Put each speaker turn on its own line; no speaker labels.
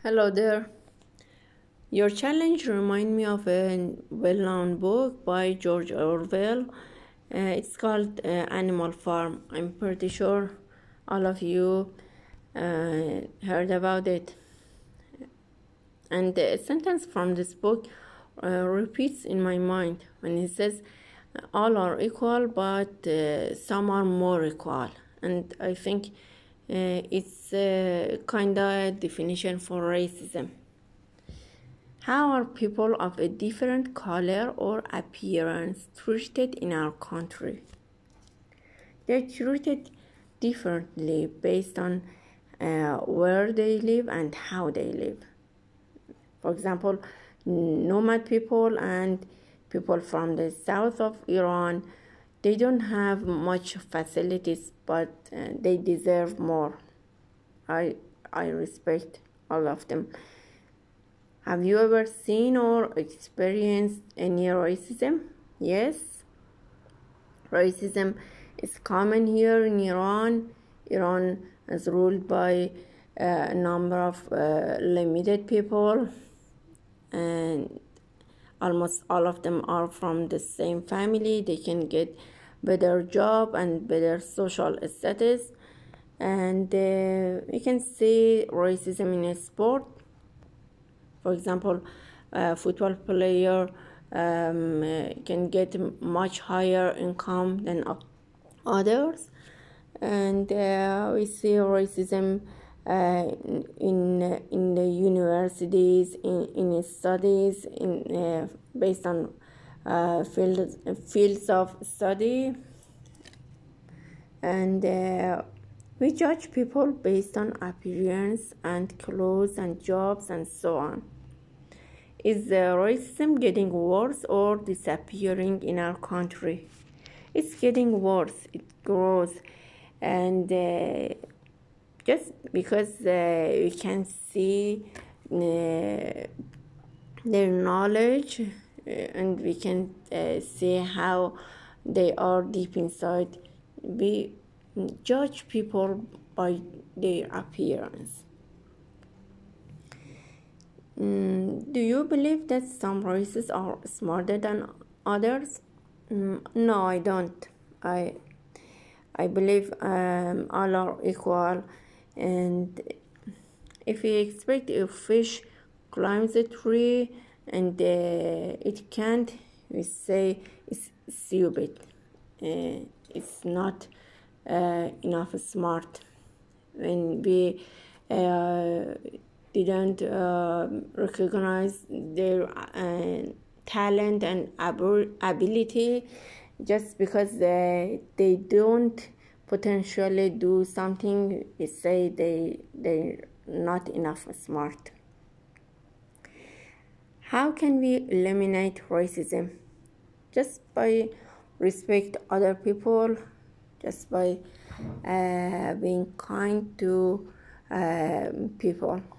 Hello there. Your challenge reminds me of a well-known book by George Orwell. It's called Animal Farm. I'm pretty sure all of you heard about it. And the sentence from this book repeats in my mind when he says, all are equal, but some are more equal. And I think it's kind of a definition for racism. How are people of a different color or appearance treated in our country? They're treated differently based on where they live and how they live. For example, nomad people and people from the south of Iran, they don't have much facilities, but they deserve more. I respect all of them. Have you ever seen or experienced any racism? Yes. Racism is common here in Iran. Iran is ruled by a number of limited people, and almost all of them are from the same family. They can get better job and better social status. And you can see racism in a sport. For example, a football player can get much higher income than others, and we see racism in the universities, in studies, based on fields of study, and we judge people based on appearance and clothes and jobs and so on. Is racism getting worse or disappearing in our country? It's getting worse. It grows. And just because we can see their knowledge and we can see how they are deep inside, we judge people by their appearance. Do you believe that some races are smarter than others? No, I don't. I believe all are equal, and if we expect a fish climbs a tree and it can't, we say it's stupid. It's not enough smart. When we didn't recognize their talent and ability, just because they don't potentially do something, we say they're not enough smart. How can we eliminate racism? Just by respect other people, just by being kind to people.